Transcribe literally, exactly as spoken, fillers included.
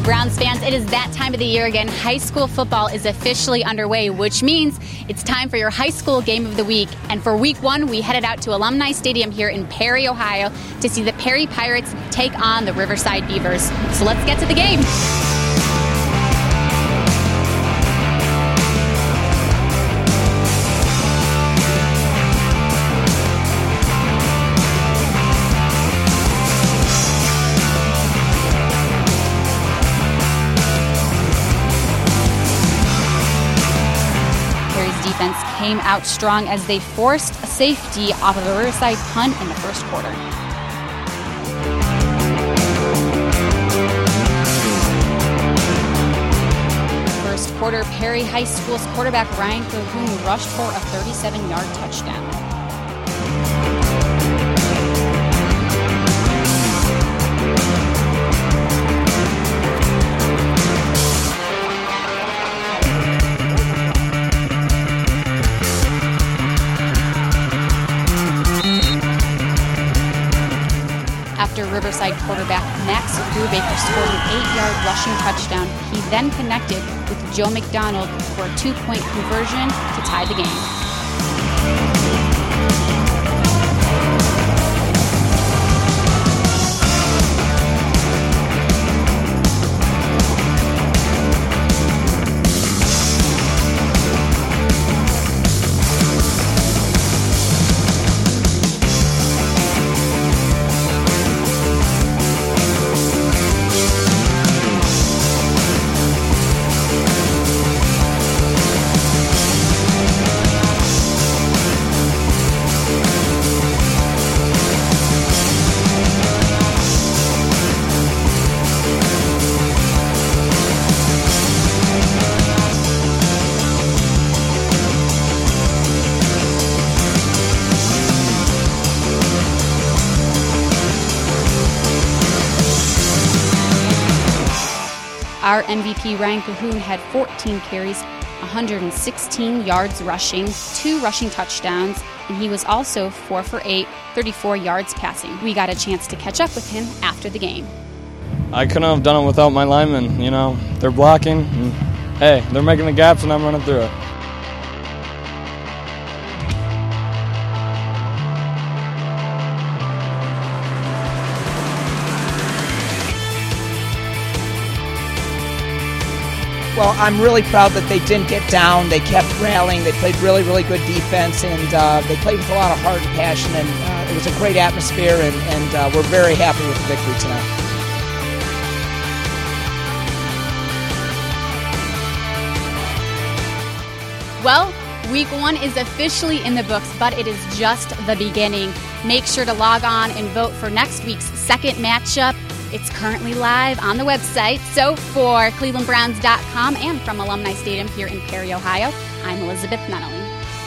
Browns fans, it is that time of the year again. High school football is officially underway, which means it's time for your high school game of the week. And for week one, we headed out to Alumni Stadium here in Perry, Ohio, to see the Perry Pirates take on the Riverside Beavers. So let's get to the game. Defense came out strong as they forced a safety off of a Riverside punt in the first quarter. First quarter, Perry High School's quarterback Ryan Cahoon rushed for a thirty-seven-yard touchdown. After Riverside quarterback Max Brubaker scored an eight-yard rushing touchdown, he then connected with Joe McDonald for a two-point conversion to tie the game. Our M V P, Ryan Cahoon, had fourteen carries, one hundred sixteen yards rushing, two rushing touchdowns, and he was also four for eight, thirty-four yards passing. We got a chance to catch up with him after the game. I couldn't have done it without my linemen. You know, they're blocking, and hey, they're making the gaps, and I'm running through it. Well, I'm really proud that they didn't get down. They kept rallying. They played really, really good defense, and uh, they played with a lot of heart and passion, and uh, it was a great atmosphere, and, and uh, we're very happy with the victory tonight. Well, week one is officially in the books, but it is just the beginning. Make sure to log on and vote for next week's second matchup. It's currently live on the website. So for Cleveland Browns dot com and from Alumni Stadium here in Perry, Ohio, I'm Elizabeth Nunnally.